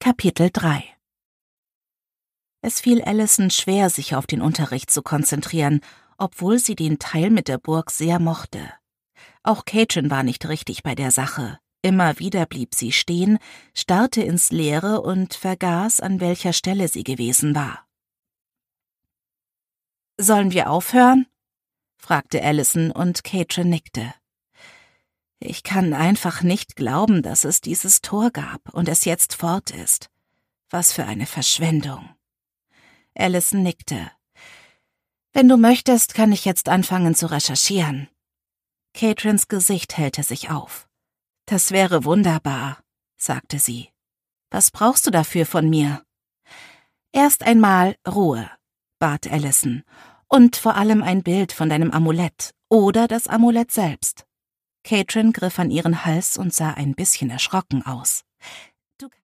Kapitel 3 Es fiel Allison schwer, sich auf den Unterricht zu konzentrieren, obwohl sie den Teil mit der Burg sehr mochte. Auch Katrin war nicht richtig bei der Sache. Immer wieder blieb sie stehen, starrte ins Leere und vergaß, an welcher Stelle sie gewesen war. »Sollen wir aufhören?« fragte Allison und Katrin nickte. »Ich kann einfach nicht glauben, dass es dieses Tor gab und es jetzt fort ist. Was für eine Verschwendung.« Allison nickte. »Wenn du möchtest, kann ich jetzt anfangen zu recherchieren.« Katrins Gesicht hellte sich auf. »Das wäre wunderbar«, sagte sie. »Was brauchst du dafür von mir?« »Erst einmal Ruhe«, bat Allison, »und vor allem ein Bild von deinem Amulett oder das Amulett selbst.« Katrin griff an ihren Hals und sah ein bisschen erschrocken aus.